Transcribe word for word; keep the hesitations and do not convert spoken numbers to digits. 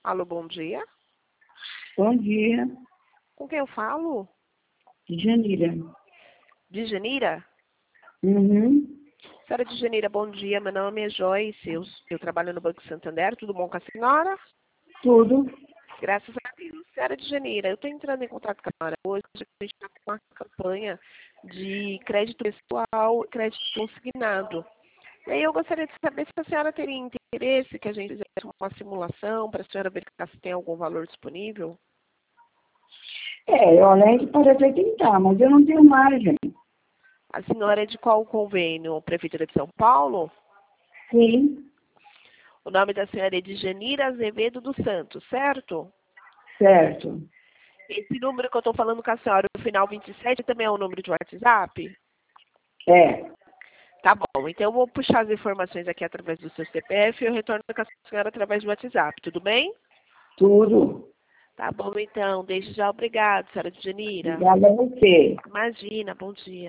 Alô, bom dia. Bom dia, Com quem eu falo? Janira. De Janira? Uhum. Senhora de Janira, bom dia. Meu nome é Joyce. Eu, eu trabalho no Banco Santander. Tudo bom com a senhora? Tudo. Graças a Deus. Senhora de Janira, eu estou entrando em contato com a senhora hoje. A gente está com uma campanha de crédito pessoal e crédito consignado. E aí eu gostaria de saber se a senhora teria interesse que a gente fizesse uma simulação para a senhora verificar se tem algum valor disponível. É, olha, a gente pode até tentar, mas eu não tenho margem. A senhora é de qual convênio? Prefeitura de São Paulo? Sim, O nome da senhora é Edjanira Azevedo dos Santos, certo? certo. Esse número que eu estou falando com a senhora, o final vinte e sete, também é o número de WhatsApp? É, Tá bom, então eu vou puxar as informações aqui através do seu C P F e eu retorno com a senhora através do WhatsApp, tudo bem? tudo. Tá bom, então. Desde já, obrigado, senhora Edjanira. Obrigada a você. Imagina, bom dia.